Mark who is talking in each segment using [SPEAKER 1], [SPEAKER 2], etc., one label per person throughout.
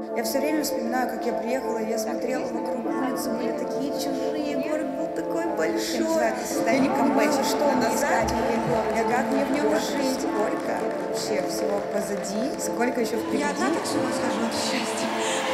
[SPEAKER 1] Я все время вспоминаю, как я приехала, и я смотрела вокруг, улицы были такие чужие, город был такой большой.
[SPEAKER 2] Состояние камбэча,
[SPEAKER 1] что мне искать в моей городе, как мне в нем жить, сколько вообще всего позади, сколько еще впереди.
[SPEAKER 2] Я одна так с ума схожу от счастья.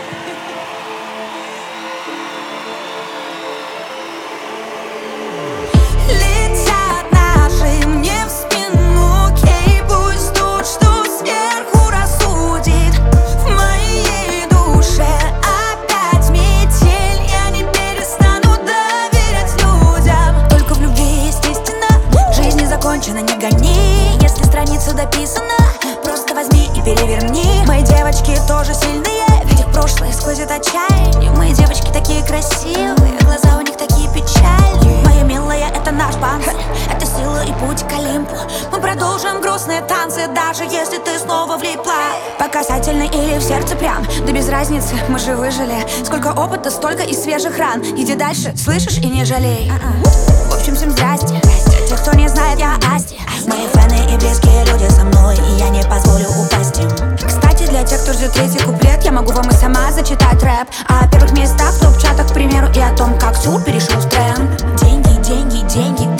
[SPEAKER 3] Не гони, если страница дописана, просто возьми и переверни. Мои девочки тоже сильные, ведь их прошлое сквозит отчаяние. Мои девочки такие красивые, глаза у них такие печальные. Моя милая, это наш панцирь, это сила и путь к Олимпу. Мы продолжим грустные танцы, даже если ты снова влипла. По касательной или в сердце прям, да без разницы, мы же выжили. Сколько опыта, столько и свежих ран. Иди дальше, слышишь, и не жалей. В общем, всем здрасте. Те, кто не знает, я Асти. Мои фэны и близкие люди со мной, и я не позволю упасть им. Кстати, для тех, кто ждет третий куплет, я могу вам и сама зачитать рэп о первых местах в топ-чатах, к примеру, и о том, как Сюр перешел в тренд. Деньги, деньги, деньги,